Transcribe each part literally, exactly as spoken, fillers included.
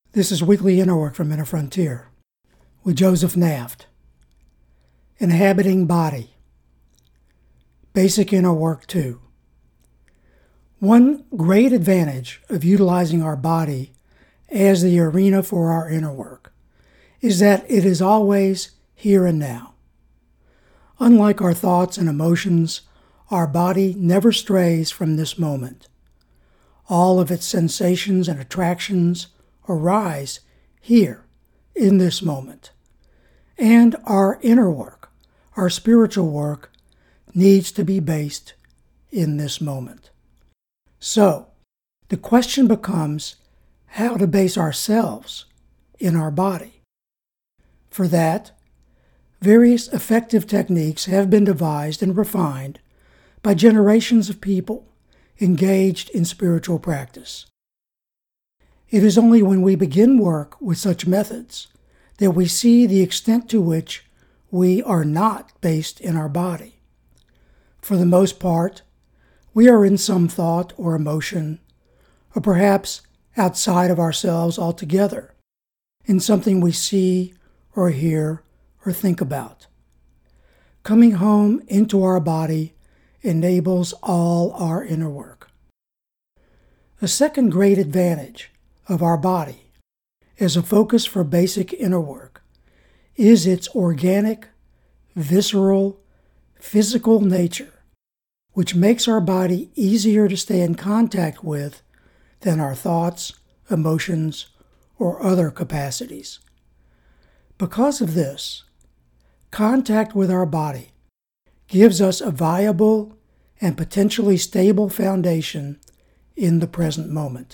This is Weekly Inner Work from Inner Frontier with Joseph Naft. Inhabiting Body. Basic Inner Work two. One great advantage of utilizing our body as the arena for our inner work is that it is always here and now. Unlike our thoughts and emotions, our body never strays from this moment. All of its sensations and attractions arise here in this moment. And our inner work, our spiritual work, needs to be based in this moment. So, the question becomes how to base ourselves in our body. For that, various effective techniques have been devised and refined by generations of people engaged in spiritual practice. It is only when we begin work with such methods that we see the extent to which we are not based in our body. For the most part, we are in some thought or emotion, or perhaps outside of ourselves altogether, in something we see or hear or think about. Coming home into our body enables all our inner work. A second great advantage of our body as a focus for basic inner work is its organic, visceral, physical nature, which makes our body easier to stay in contact with than our thoughts, emotions, or other capacities. Because of this, contact with our body gives us a viable and potentially stable foundation in the present moment.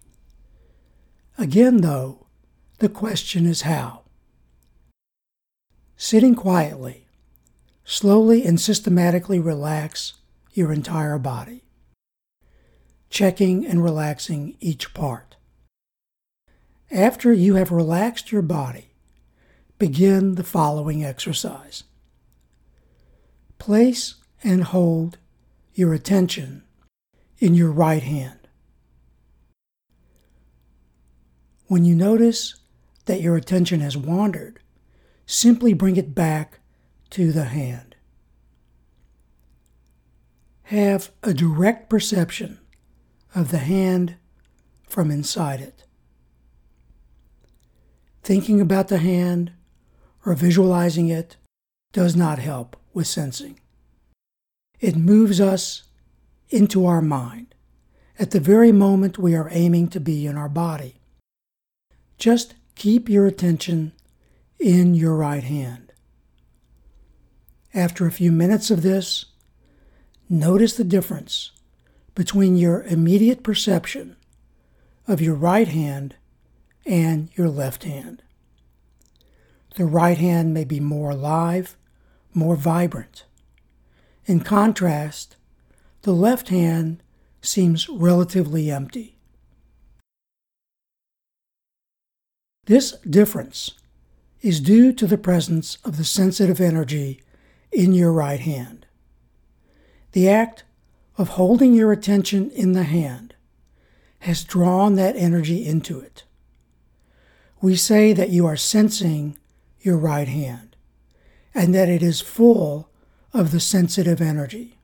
Again, though, the question is how. Sitting quietly, slowly and systematically relax your entire body, checking and relaxing each part. After you have relaxed your body, begin the following exercise. Place and hold your attention in your right hand. When you notice that your attention has wandered, simply bring it back to the hand. Have a direct perception of the hand from inside it. Thinking about the hand or visualizing it does not help with sensing. It moves us into our mind at the very moment we are aiming to be in our body. Just keep your attention in your right hand. After a few minutes of this, notice the difference between your immediate perception of your right hand and your left hand. The right hand may be more alive, more vibrant. In contrast, the left hand seems relatively empty. This difference is due to the presence of the sensitive energy in your right hand. The act of holding your attention in the hand has drawn that energy into it. We say that you are sensing your right hand and that it is full of the sensitive energy.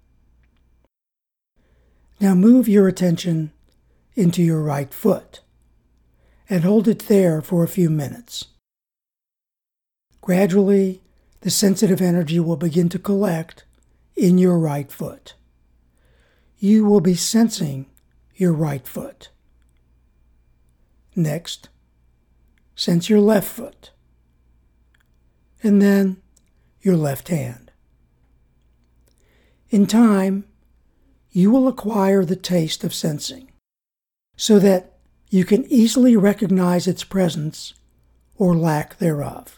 Now move your attention into your right foot and hold it there for a few minutes. Gradually, the sensitive energy will begin to collect in your right foot. You will be sensing your right foot. Next, sense your left foot, and then your left hand. In time, you will acquire the taste of sensing, so that you can easily recognize its presence or lack thereof.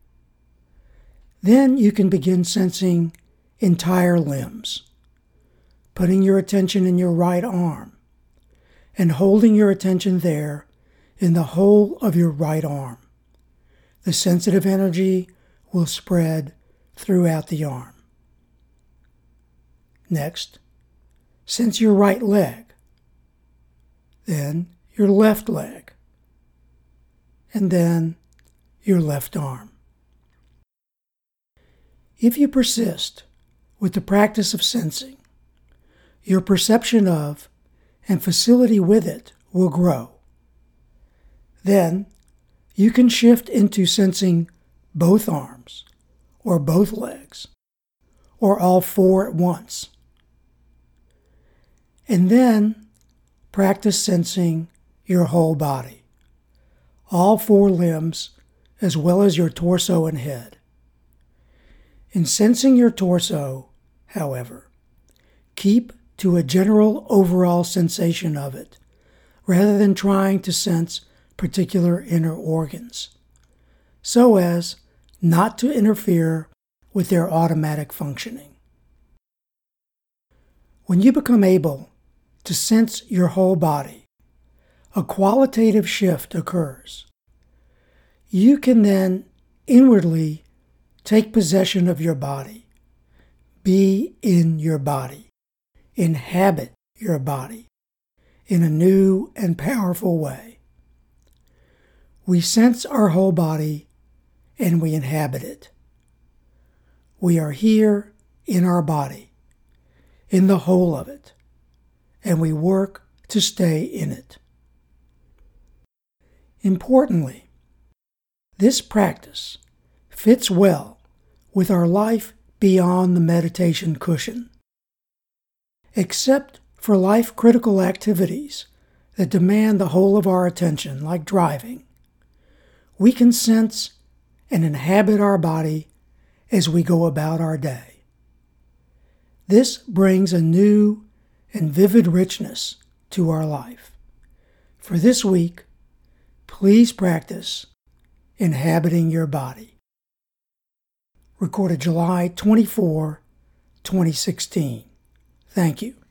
Then you can begin sensing entire limbs, putting your attention in your right arm and holding your attention there in the whole of your right arm. The sensitive energy will spread throughout the arm. Next, sense your right leg, then your left leg, and then your left arm. If you persist with the practice of sensing, your perception of and facility with it will grow. Then you can shift into sensing both arms, or both legs, or all four at once. And then practice sensing your whole body, all four limbs, as well as your torso and head. In sensing your torso, however, keep to a general overall sensation of it, rather than trying to sense particular inner organs, so as not to interfere with their automatic functioning. When you become able to sense your whole body, a qualitative shift occurs. You can then inwardly take possession of your body, be in your body, inhabit your body in a new and powerful way. We sense our whole body and we inhabit it. We are here in our body, in the whole of it, and we work to stay in it. Importantly, this practice fits well with our life beyond the meditation cushion. Except for life-critical activities that demand the whole of our attention, like driving, we can sense and inhabit our body as we go about our day. This brings a new and vivid richness to our life. For this week, please practice inhabiting your body. Recorded July twenty-fourth, twenty sixteen. Thank you.